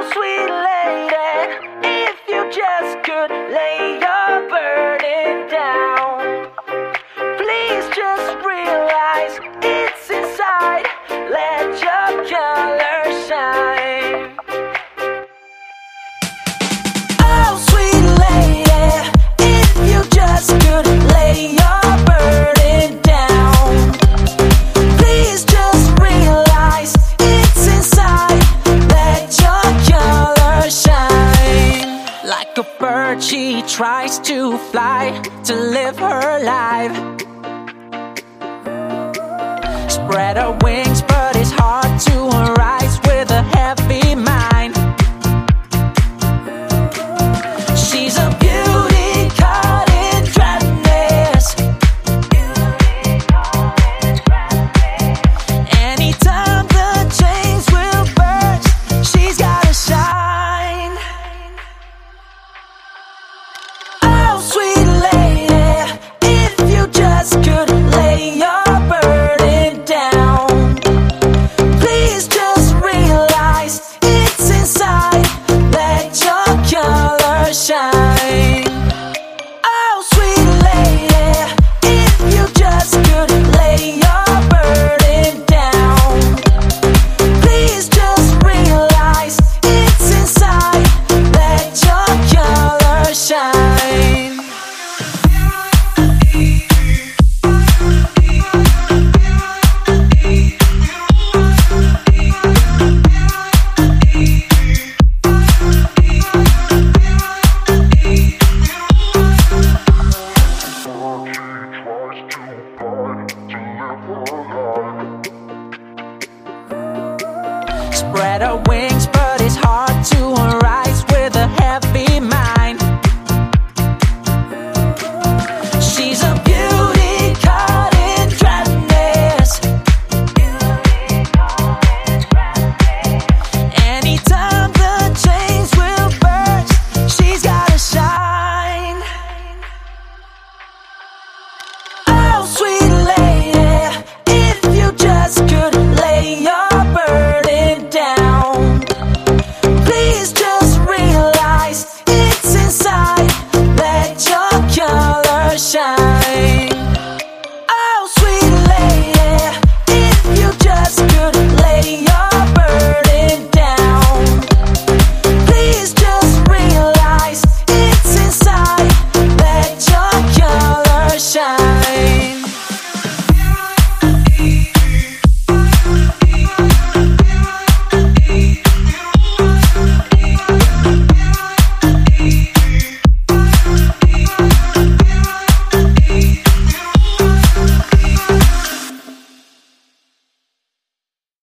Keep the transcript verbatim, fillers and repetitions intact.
sweet lady, if you just could lay your burden down. Please just realize it's inside. Let your color shine. Oh, sweet lady, if you just could lay your burden down. Please just realize it's inside. Let your color shine. Like a bird, she tries to fly to live her life. Spread her wings, but it's hard to rise with a heavy mind. She's a beauty caught in dryness. Anytime the chains will burst, she's gotta shine. Oh, sweet lady, if you just could lay your burden down. Please just realize it's inside. Let your color shine. Oh, sweet lady, if you just could lay your burden down. Please just realize it's inside. Let your color shine. Spread her wings, but it's hard to